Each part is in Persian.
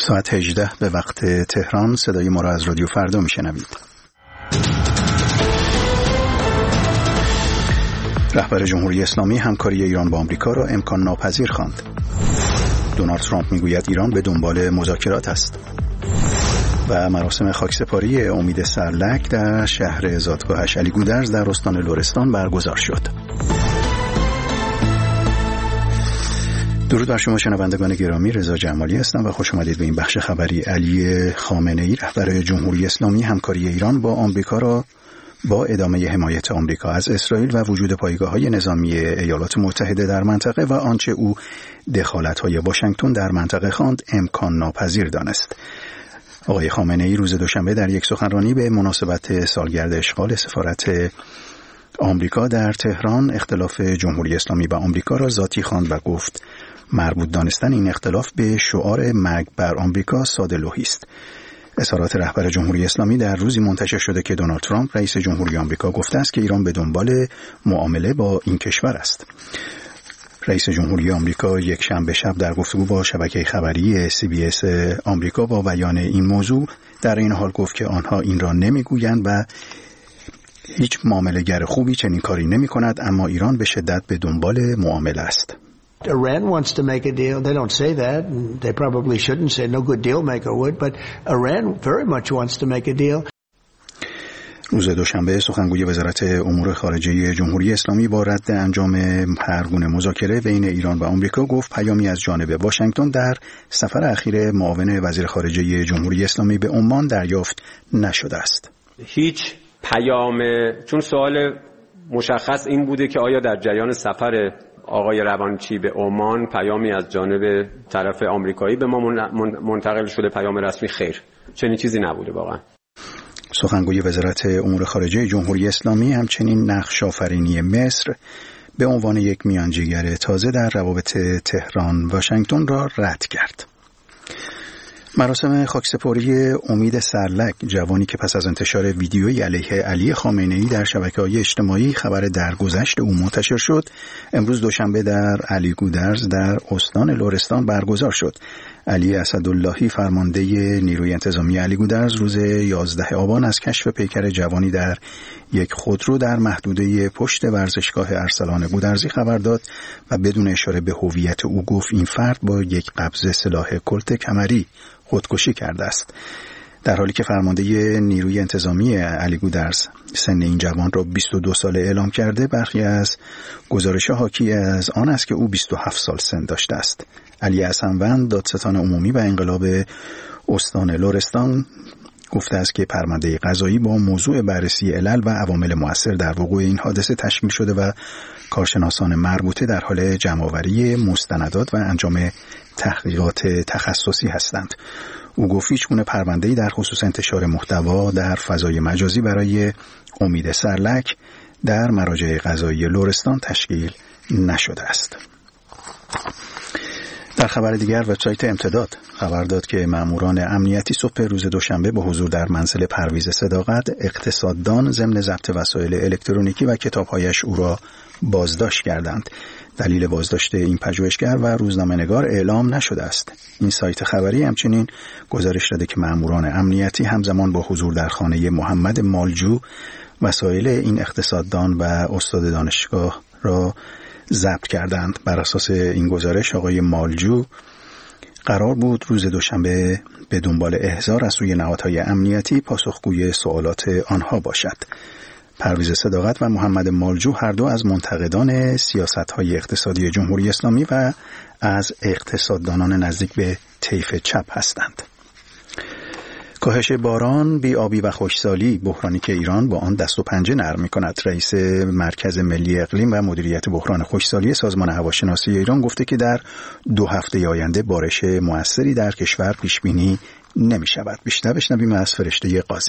ساعت 18 به وقت تهران. صدای ما را از رادیو فردا میشنوید. رهبر جمهوری اسلامی همکاری ایران با آمریکا را امکان ناپذیر خواند. دونالد ترامپ میگوید ایران به دنبال مذاکرات است. و مراسم خاکسپاری امید سرلک در شهر زادگاهش علی گودرز در استان لرستان برگزار شد. درود بر شما شنوندگان گرامی، رضا جمالی هستم و خوش آمدید به این بخش خبری. علی خامنه‌ای رهبر جمهوری اسلامی همکاری ایران با آمریکا را با ادامه حمایت آمریکا از اسرائیل و وجود پایگاه‌های نظامی ایالات متحده در منطقه و آنچه او دخالت‌های واشنگتن در منطقه خواند امکان ناپذیر دانست. آقای خامنه‌ای روز دوشنبه در یک سخنرانی به مناسبت سالگرد اشغال سفارت آمریکا در تهران اختلاف جمهوری اسلامی و آمریکا را ذاتی خواند و گفت مربوط دانستن این اختلاف به شعار مرگ بر آمریکا ساده لوحی است. اظهارات رهبر جمهوری اسلامی در روزی منتشر شده که دونالد ترامپ رئیس جمهوری آمریکا گفته است که ایران به دنبال معامله با این کشور است. رئیس جمهوری آمریکا یک شنبه شب در گفتگو با شبکه خبری CBS آمریکا با بیان این موضوع در این حال گفت که آنها این را نمیگویند و هیچ معامله‌گر خوبی چنین کاری نمی‌کند، اما ایران به شدت به دنبال معامله است. Iran wants to make a deal. They don't say that. They probably shouldn't say no good deal maker would, but Iran very much wants to make a deal. روز دوشنبه سخنگوی وزارت امور خارجه جمهوری اسلامی با رد انجام هر گونه مذاکره بین ایران و آمریکا گفت پیامی از جانب واشنگتن در سفر اخیر معاون وزیر خارجه جمهوری اسلامی به عمان دریافت نشده است. هیچ پیام، چون سوال مشخص این بوده که آیا در جریان سفر آقای روانچی به عمان پیامی از جانب طرف آمریکایی به ما منتقل شده؟ پیام رسمی خیر، چنین چیزی نبوده. واقعا سخنگوی وزارت امور خارجه جمهوری اسلامی همچنین نقش آفرینی مصر به عنوان یک میانجیگر تازه در روابط تهران واشنگتن را رد کرد. مراسم خاکسپاری امید سرلک، جوانی که پس از انتشار ویدیویی علیه علی خامنه‌ای در شبکه‌های اجتماعی خبر درگذشت او منتشر شد، امروز دوشنبه در علی گودرز در استان لرستان برگزار شد. علی اسداللهی فرمانده نیروی انتظامی علی گودرز روز 11 آبان از کشف پیکر جوانی در یک خودرو در محدوده پشت ورزشگاه ارسلان گودرزی خبر داد و بدون اشاره به هویت او گفت این فرد با یک قبض سلاح کلت کمری خودکشی کرده است. در حالی که فرمانده نیروی انتظامی علی گودرز سن این جوان را 22 ساله اعلام کرده، برخی از گزارش‌ها حاکی از آن است که او 27 سال سن داشته است. علی حسنوند، دادستان عمومی و انقلاب استان لرستان، گفته است که پرونده قضایی با موضوع بررسی علل و عوامل مؤثر در وقوع این حادثه تشکیل شده و کارشناسان مربوطه در حال جمع‌آوری مستندات و انجام تحقیقات تخصصی هستند. او گفت هیچگونه پرونده‌ای در خصوص انتشار محتوا در فضای مجازی برای امید سرلک در مراجع قضایی لرستان تشکیل نشده است. در خبر دیگر، وبسایت امتداد خبر داد که ماموران امنیتی صبح روز دوشنبه با حضور در منزل پرویز صداقت اقتصاددان ضمن ضبط وسایل الکترونیکی و کتاب‌هایش او را بازداشت کردند. دلیل بازداشت این پژوهشگر و روزنامه‌نگار اعلام نشده است. این سایت خبری همچنین گزارش داده که ماموران امنیتی همزمان با حضور در خانه محمد مالجو وسایل این اقتصاددان و استاد دانشگاه را ضبط کردند. بر اساس این گزارش آقای مالجو قرار بود روز دوشنبه به دنبال احضار از سوی نهادهای امنیتی پاسخگوی سوالات آنها باشد. پرویز صداقت و محمد مالجو هر دو از منتقدان سیاست‌های اقتصادی جمهوری اسلامی و از اقتصاددانان نزدیک به طیف چپ هستند. کاهش باران، بی‌آبی و خشکسالی، بحرانی که ایران با آن دست و پنجه نرم می‌کند. رئیس مرکز ملی اقلیم و مدیریت بحران خشکسالی سازمان هواشناسی ایران گفته که در 2 هفته آینده بارش موثری در کشور پیش‌بینی نمی‌شود. بیشتر بشنویم از فرشته قاضی.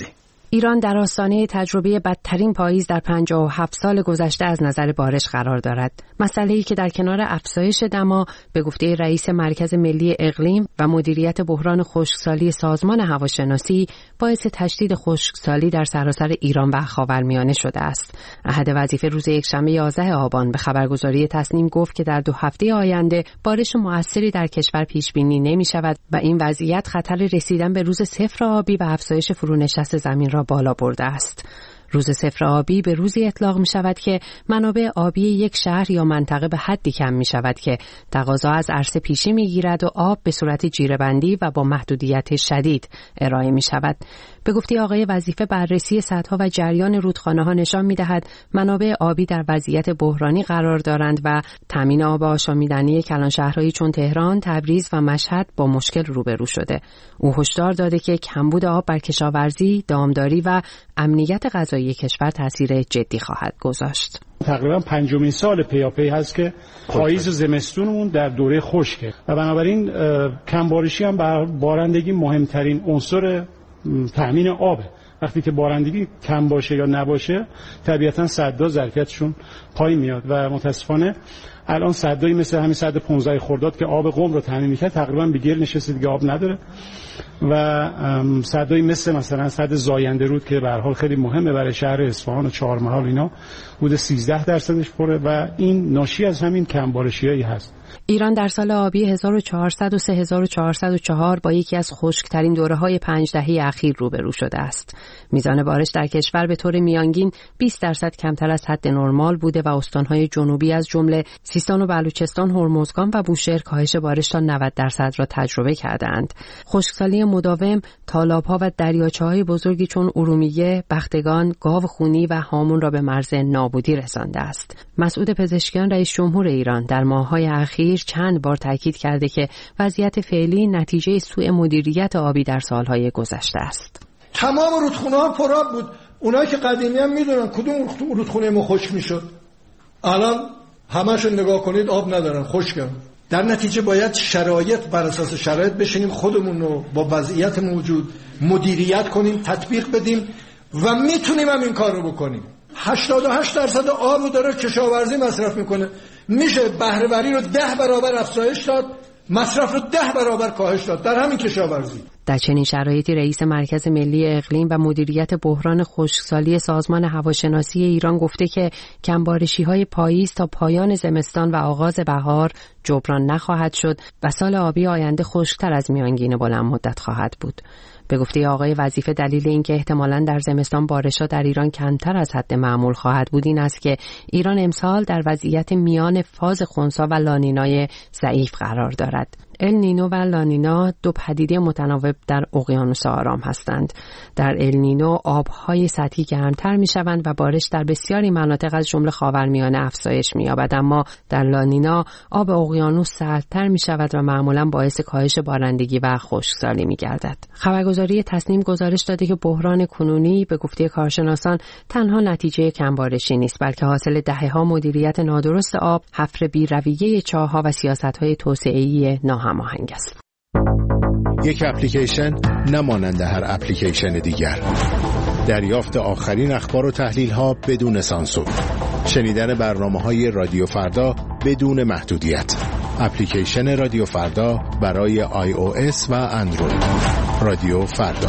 ایران در آستانه تجربه بدترین پاییز در 57 سال گذشته از نظر بارش قرار دارد. مسئله‌ای که در کنار افزایش دما به گفته رئیس مرکز ملی اقلیم و مدیریت بحران خشکسالی سازمان هواشناسی باعث تشدید خشکسالی در سراسر ایران و خاورمیانه شده است. احد وظیفه روز یکشنبه 11 آبان به خبرگزاری تصنیم گفت که در 2 هفته آینده بارش موثری در کشور پیش بینی نمی‌شود و این وضعیت خطر رسیدن به روز صفر آبی و افزایش فرونشست زمین را بالا برده است. روز صفر آبی به روزی اطلاق می شود که منابع آبی یک شهر یا منطقه به حدی کم می شود که تقاضا از عرصه پیشی می گیرد و آب به صورت جیره‌بندی و با محدودیت شدید ارائه می شود. به گفته آقای وظیفه بررسی سدها و جریان رودخانه‌ها نشان می‌دهد منابع آبی در وضعیت بحرانی قرار دارند و تامین آب آشامیدنی کلانشهرهایی چون تهران، تبریز و مشهد با مشکل روبرو شده. او هشدار داده که کمبود آب بر کشاورزی، دامداری و امنیت غذایی کشور تاثیر جدی خواهد گذاشت. تقریبا 5مین سال پیاپی هست که پاییز و زمستونمون در دوره خشکه و بنابراین کمبارشی هم بر بارندگی مهمترین عنصر تأمین آبه. وقتی که بارندگی کم باشه یا نباشه طبیعتا سدها ظرفیتشون پایین میاد و متاسفانه الان سدایی مثل همین سد 15 خرداد که آب قم رو تامین می‌کرد تقریبا به گل نشسته دیگه آب نداره و سدایی مثلا سد زاینده رود که به هر حال خیلی مهمه برای شهر اصفهان و چهارمحال اینا حدود 13% پره و این ناشی از همین کمبارشیایی هست. ایران در سال آبی 1400 و 3404 با یکی از خشک‌ترین دوره‌های 5 دهه اخیر روبرو شده است. میزان بارش در کشور به طور میانگین 20% کمتر از حد نرمال بوده و استان‌های جنوبی از جمله سیستان و بلوچستان، هرمزگان و بوشهر کاهش بارش تا 90% را تجربه کردند. خشکسالی مداوم تالاب‌ها و دریاچه‌های بزرگی چون ارومیه، بختگان، گاو خونی و هامون را به مرز نابودی رسانده است. مسعود پزشکیان رئیس جمهور ایران در ماه‌های اخیر چند بار تاکید کرده که وضعیت فعلی نتیجه سوء مدیریت آبی در سالهای گذشته است. تمام رودخونه‌ها پرآب بود. اونایی که قدیمی هم میدونن کدوم رودخونه ما خشک میشد. الان همه‌شون نگاه کنید آب ندارن، خشکن. در نتیجه باید شرایط بر اساس شرایط بشینیم خودمون رو با وضعیت موجود مدیریت کنیم، تطبیق بدیم و میتونیم هم این کار رو بکنیم. 88% آب رو داره کشاورزی مصرف میکنه. میشه بهره‌وری رو 10 برابر افزایش داد، مصرف رو 10 برابر کاهش داد در همین کشاورزی. در چنین شرایطی رئیس مرکز ملی اقلیم و مدیریت بحران خشکسالی سازمان هواشناسی ایران گفته که کمبارشی‌های پاییز تا پایان زمستان و آغاز بهار جبران نخواهد شد و سال آبی آینده خشک‌تر از میانگین بلند مدت خواهد بود. به گفته آقای وظیفه دلیل اینکه احتمالاً در زمستان بارش‌ها در ایران کمتر از حد معمول خواهد بود این است که ایران امسال در وضعیت میان فاز خنثی و لانینای ضعیف قرار دارد. ال نینو و لانینا دو پدیده متناوب در اقیانوس آرام هستند. در ال نینو آب‌های سطحی گرمتر می‌شوند و بارش در بسیاری مناطق از جمله خاورمیانه افزایش می‌یابد، اما در لانینا آب اقیانوس سردتر می‌شود و معمولاً باعث کاهش بارندگی و خشکسالی می‌گردد. خبرگزاری تصنیم گزارش داده که بحران کنونی به گفته کارشناسان تنها نتیجه کمبارشی نیست، بلکه حاصل دهه‌ها مدیریت نادرست آب، حفر بی‌رویه چاه‌ها و سیاست‌های توسعه‌ای هماهنگ است. یک اپلیکیشن نمانند هر اپلیکیشن دیگر. دریافت آخرین اخبار و تحلیل‌ها بدون سانسور. شنیدن برنامه‌های رادیو فردا بدون محدودیت. اپلیکیشن رادیو فردا برای iOS و اندروید. رادیو فردا.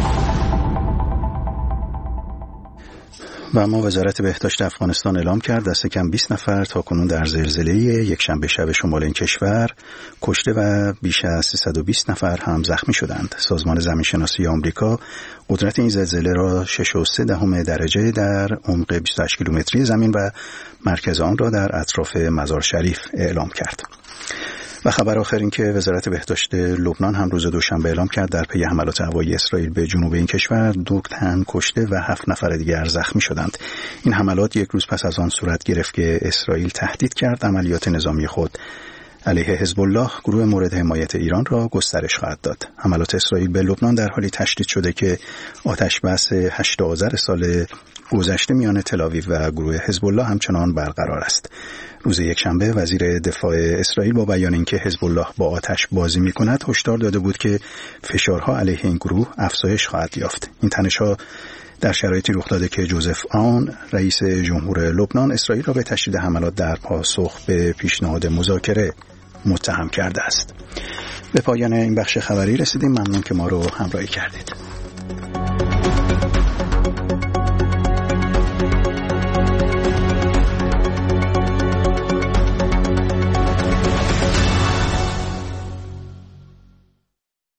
و اما وزارت بهداشت افغانستان اعلام کرد دست کم 20 نفر تاکنون در زلزله یکشنبه شب شمال این کشور کشته و بیش از 320 نفر هم زخمی شدند. سازمان زمینشناسی آمریکا قدرت این زلزله را 6.3 درجه در عمق 28 کیلومتری زمین و مرکز آن را در اطراف مزار شریف اعلام کرد. و خبر آخر این که وزارت بهداشت لبنان هم روز دوشنبه اعلام کرد در پی حملات هوایی اسرائیل به جنوب این کشور 2 تن کشته و 7 نفر دیگر زخمی شدند. این حملات یک روز پس از آن صورت گرفت که اسرائیل تهدید کرد عملیات نظامی خود علیه حزب الله گروه مورد حمایت ایران را گسترش خواهد داد. حملات اسرائیل به لبنان در حالی تشدید شده که آتش بس 8 آذر سال گذشته میان تل‌آویو و گروه حزب الله همچنان برقرار است. روز یکشنبه وزیر دفاع اسرائیل با بیان اینکه حزب الله با آتش بازی می‌کند هشدار داده بود که فشارها علیه این گروه افزایش خواهد یافت. این تنش‌ها در شرایطی رخ داده که جوزف آون رئیس جمهور لبنان اسرائیل را به تشدید حملات در پاسخ به پیشنهاد مذاکره متهم کرده است. به پایان این بخش خبری رسیدیم. ممنون که ما رو همراهی کردید.